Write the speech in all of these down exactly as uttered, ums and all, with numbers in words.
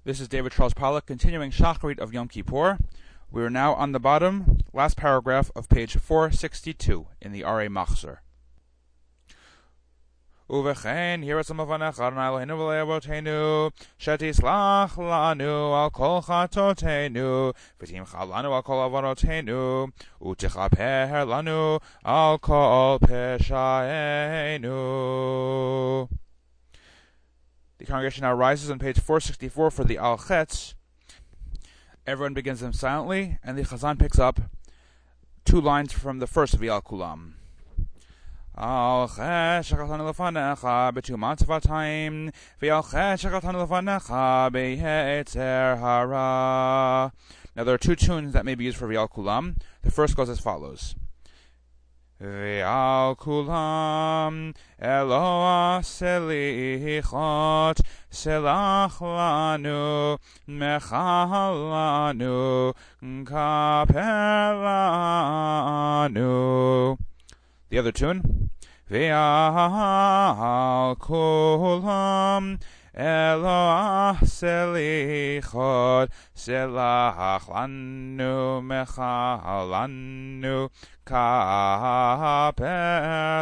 This is David Charles Pollack, continuing Shacharit of Yom Kippur. We are now on the bottom, last paragraph of page four sixty-two in the R A Machzor. Uvechein, here is some of Anachar Eloheinu v'le'avoteinu, shetislach lanu al kol chatoteinu, v'timcha lanu al kol avonoteinu, utichaper lanu al kol peshaenu. The congregation now rises on page four sixty-four for the Al Chetz. Everyone begins them silently, and the Chazan picks up two lines from the first of the Al Kulam. Al Chetz shakatanu lefanecha betumat vatayim, v'al Chetz shakatanu lefanecha be'etzer hara. Now there are two tunes that may be used for Al Kulam. The first goes as follows. Ve'al kulam Eloah selichot selach lanu mechal lanu kaper lanu. The other tune. Ve'al kulam Eloah selichot selach lanu mechal lanu kaper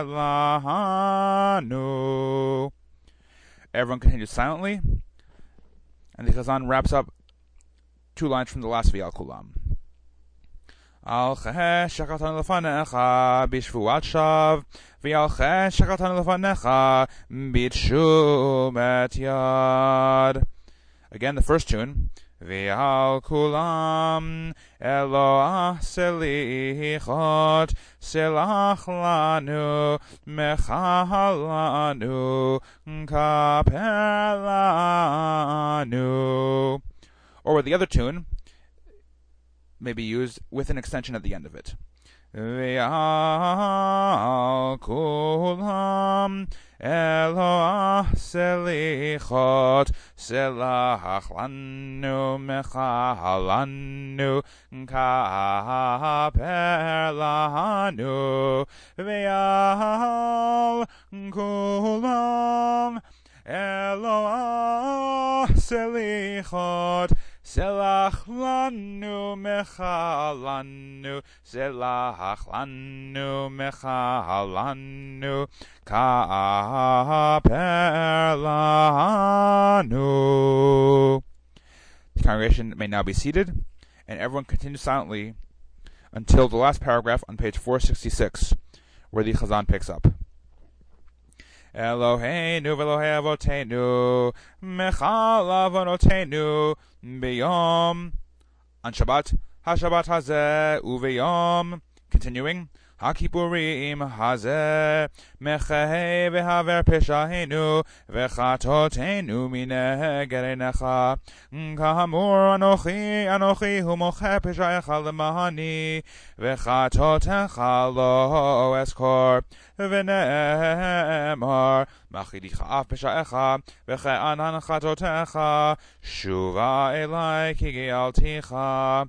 lanu. Everyone continues silently, and the Chazan wraps up two lines from the last V'al Kulam. Al chesh shakatanu lefanecha b'shvuat shav, v'al chesh shakatanu lefanecha b'tshumet yad. Again, the first tune. V'al kulam Eloah selichot selach lanu mechal lanu kaper lanu. Or with the other tune, may be used with an extension at the end of it. V'al kulam Eloah selichot selach lanu mechal lanu kaper lanu. V'al kulam Eloah selichot selach lanu mechal lanu selach lanu mechal lanu kaper lanu. The congregation may now be seated, and everyone continues silently until the last paragraph on page four sixty-six, where the Chazan picks up. Eloheinu v'Elohei avoteinu mechal avonoteinu b'yom. On Shabbat, HaShabbat hazeh u'v'yom. Continuing. HaKippurim hazeh mechei v'haver peshaheinu v'chatoteinu mineged einecha. Ka'amur anochi anochi hu moche peshaecha lemahani v'chatotecha lo eskor v'ne'emar machidicha af peshaecha v'che'anan chatotecha shuva elai ki ge'alticha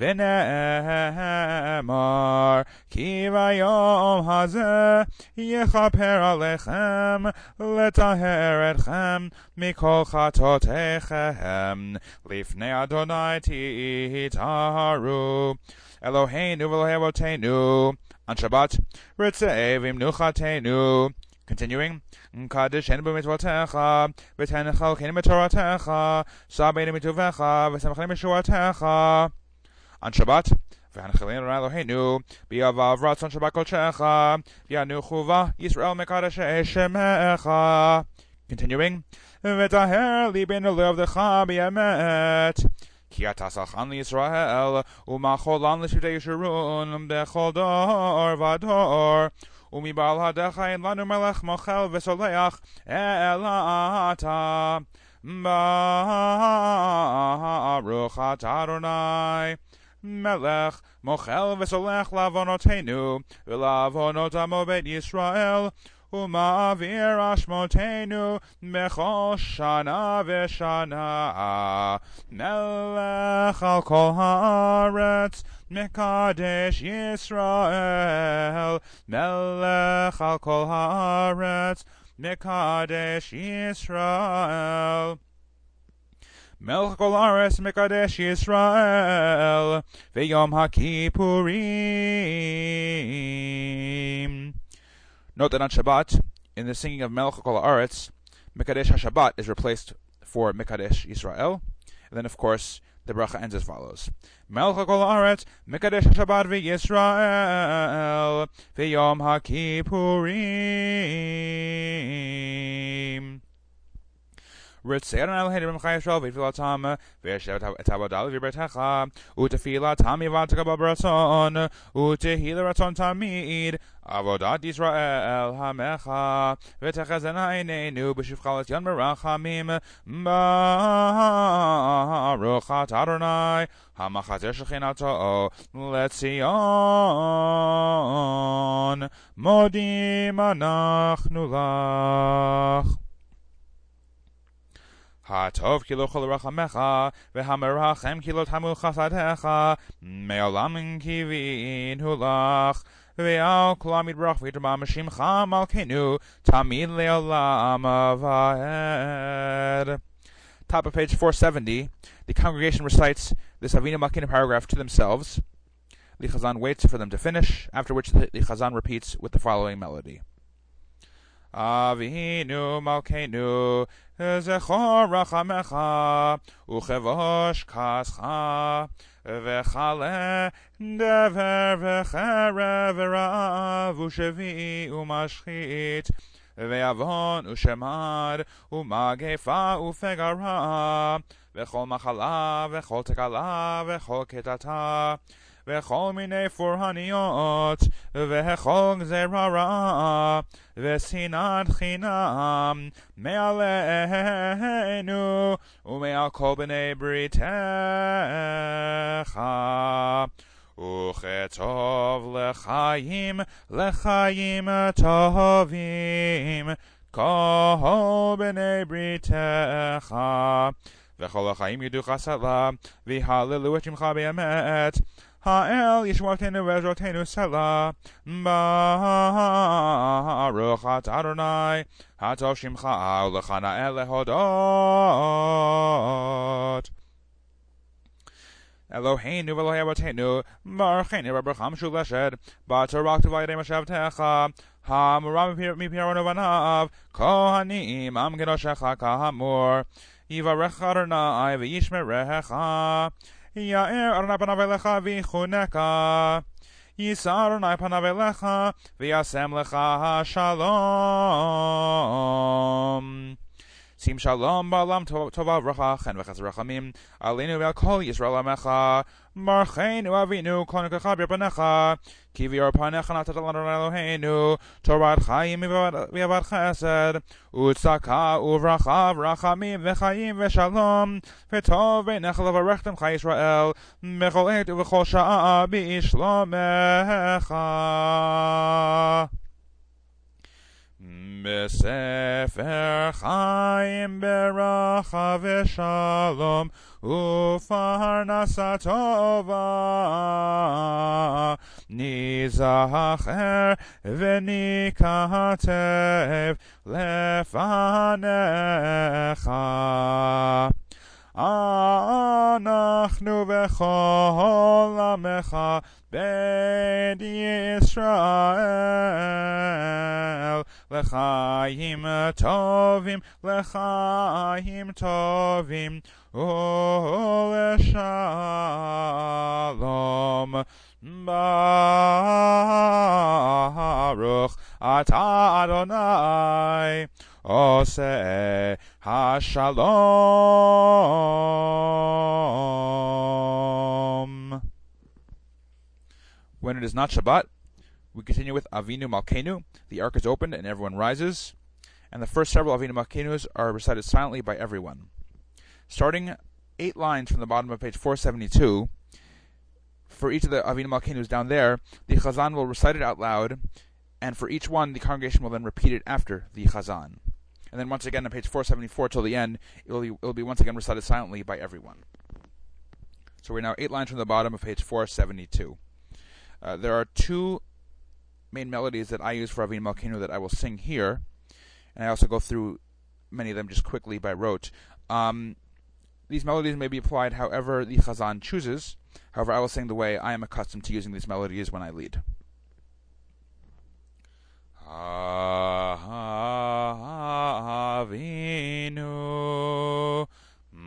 v'ne'emar ki vayom hazeh yechaper alechem letaher etchem mikol chatotechem lifnei Adonai titaharu. Eloheinu v'Elohei avoteinu. On Shabbat, ritzei v'imnuchatenu. Continuing. Kadeshenu b'mitzvotecha v'tenecha l'keinu b'toratecha sabeinu mituvecha v'semachenu b'shuatecha. On Shabbat, v'hanchilenu Eloheinu b'yavav ratzon Shabbat kodechecha v'yanu chuva Yisrael mekadeshei shemecha. Continuing. V'taher libenu le'avdecha b'yemet ki ata salchan liYisrael u'macholan l'shivtei Yeshurun b'chol dor v'dor u'mibal hadecha ein lanu melech mochel v'soleach elata baruch atah Adonai melech mochel v'solech lavonoteinu v'lavonot amo beit Yisrael Uma'avir ashmotenu bechol shana v'shana melech al kol haaretz mekadesh Yisrael melech al kol haaretz mekadesh Yisrael Melech kol haaretz mekadesh Yisrael v'yom HaKippurim. Note that on Shabbat, in the singing of Melech kol haaretz, Mekadesh HaShabbat is replaced for Mekadesh Yisrael. And then, of course, the bracha ends as follows: Melech kol haaretz Mekadesh HaShabbat v'Yisrael v'yom HaKippurim. Ritzei Adonai Eloheinu b'mcha Yisrael v'tfilatam v'yeshev et avodah v'yirbetecha u'tefilatam yivateka b'ratzon u'tehila ratzon tamid avodat Yisrael hamecha v'techazena einenu b'shivchalas yon merachamim baruch atah Adonai hamachazer shechinato letzion modim anachnu lach. Hatov kilo chol rachamecha v'hamerachem kilo tamu chasadecha me'olam kivin hulach ve'al kolam yidbrach v'yitrama meshimcha malkeinu tamid le'olam aved. Top of page four seventy, the congregation recites this Avinu Malkeinu paragraph to themselves. The Chazan waits for them to finish, after which the, the Chazan repeats with the following melody. Avinu Malkeinu zechor rachamecha uchevosh kascha v'chale dever v'cherev v'rav u'shevi u'mashchit ve'avon u'shemad u'magefa u'fegara v'chol machala v'chol tekala v'chol ketata v'chol minei furhaniot v'chol gzera ra v'sinat chinam me'aleinu u'me'al kol b'nei britecha uchetov lechayim lechayim tovim kol b'nei britecha v'chol lechayim yidu chasala v'halilu et shimcha be'emet Ha'el Yeshua-tenu ve'ezrotenu Selah Baruch atah Adonai Hatov Shimcha u'lechana'el lehodot Eloheinu v'Elohei avotenu Baruchenu v'Abraham shuv leshed B'torah v'yadei mashavtecha Ha'amura mipi Aaron uvanav Kohanim am gedoshecha kahamur Yivarech Adonai v'yishmerecha Ya'er Adonai panav elecha v'yichuneka Yisar Adonai panav elecha v'yasem lecha shalom. Sim shalom ba'olam tova v'racha chen v'chesed rachamim aleinu ve'al kol Yisrael amecha Baruchenu Avinu kol nekacha b'panecha ki v'yor panecha natat Adonai Eloheinu Torat chayim v'avad chesed u'tzaka u'vracha v'rachamim v'chayim v'shalom v'tov v'nech levarechtem chai Yisrael b'chol et u'v'chol sha'a b'ishlomecha. B'sefer Chaim beracha v'shalom u'farnasa tova nizacher v'nikatev lefanecha Anachnu v'chol amecha beit Yisrael L'chaim tovim, l'chaim tovim u'l'shalom Baruch atah Adonai Oseh HaShalom. When it is not Shabbat, we continue with Avinu Malkeinu. The ark is opened and everyone rises. And the first several Avinu Malkeinus are recited silently by everyone. Starting eight lines from the bottom of page four seventy-two, for each of the Avinu Malkeinus down there, the Chazan will recite it out loud, and for each one, the congregation will then repeat it after the Chazan. And then once again on page four seventy-four till the end, it will be, it will be once again recited silently by everyone. So we're now eight lines from the bottom of page four seventy-two. Uh, there are two main melodies that I use for Avinu Malkeinu that I will sing here, and I also go through many of them just quickly by rote. Um, These melodies may be applied however the Chazan chooses. However, I will sing the way I am accustomed to using these melodies when I lead. Avinu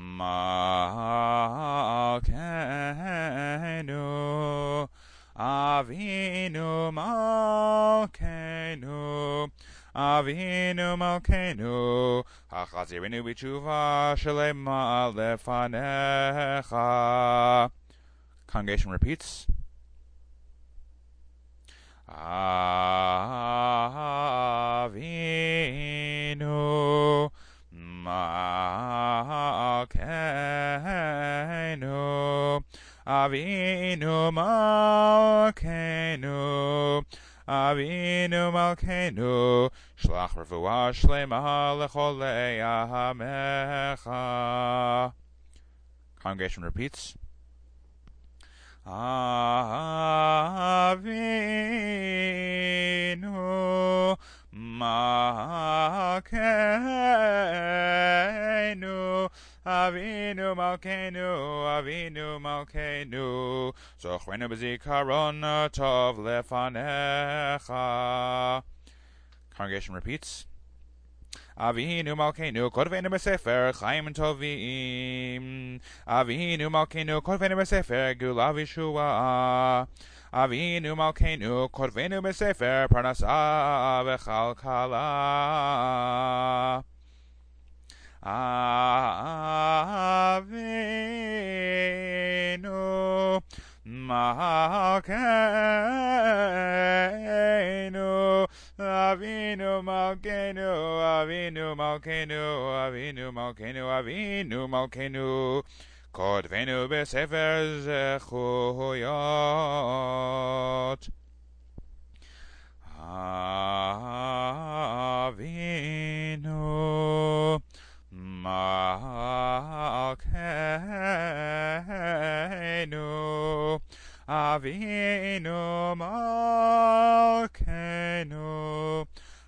Malkeinu, Avinu Malkeinu, Avinu Malkeinu, Hachazirinu b'tshuva shelema lefanecha. Congregation repeats. Avinu Malkeinu, Avinu Malkeinu, Avinu Malkeinu, Shlach refuah shlema lecholei ahamecha. Congregation repeats. Avinu Malkeinu, Avinu Malkeinu, Avinu Malkeinu, Zochrenu b'zikaron tov lefanecha. Congregation repeats. Avinu Malkeinu, Kodvenu b'sefer Chaim Tovim. Avinu Malkeinu, Kodvenu b'sefer Gula v'Yeshua. Avinu Malkeinu, Kodvenu b'sefer Parnasa v'Chalkala. Avinu Malkeinu, Avinu Malkeinu, Avinu Malkeinu, Avinu Malkeinu, Avinu Malkeinu, Kodvenu b'sefer Zechuyot. Avinu Malkeinu, Avinu Malkeinu,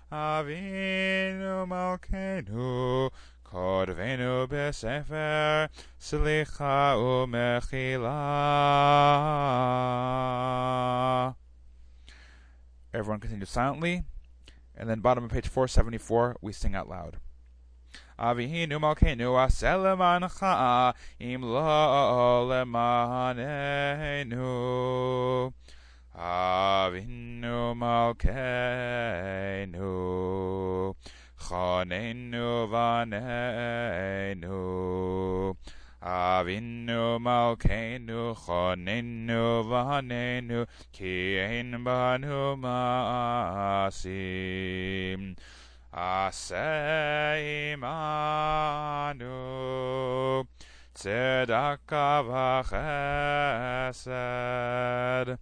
Avinu Malkeinu, Kodvenu b'sefer Slicha u'mechila. Everyone continues silently, and then bottom of page four seventy-four, we sing out loud. Avinu Malkeinu aseh lemancha im lo lemanenu. Avinu Malkeinu chonenu vanenu. Avinu Malkeinu chonenu vanenu ki ein banu maasim. Aseh imanu tzedakah v'chesed.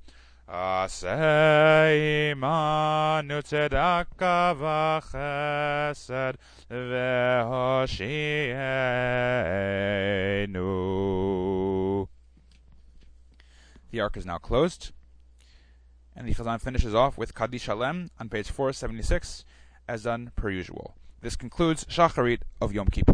Aseh imanu tzedakah v'chesed v'hoshienu. The ark is now closed, and the Chazan finishes off with Kaddish Shalem on page four seventy-six, as done per usual. This concludes Shacharit of Yom Kippur.